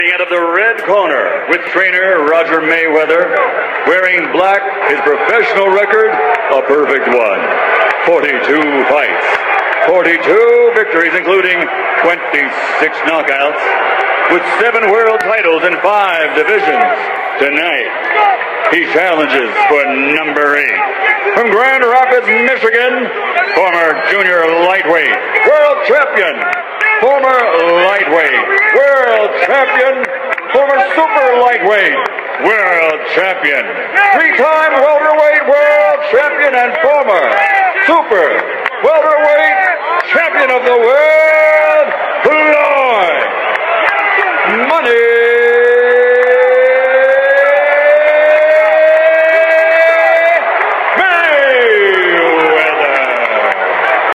Out of the red corner with trainer Roger Mayweather, wearing black, his professional record, a perfect one. 42 fights, 42 victories, including 26 knockouts, with 7 world titles in 5 divisions. Tonight, he challenges for number 8. From Grand Rapids, Michigan, former junior lightweight, world champion, former lightweight, world champion, former super lightweight, world champion, 3-time welterweight world champion, and former super welterweight champion of the world.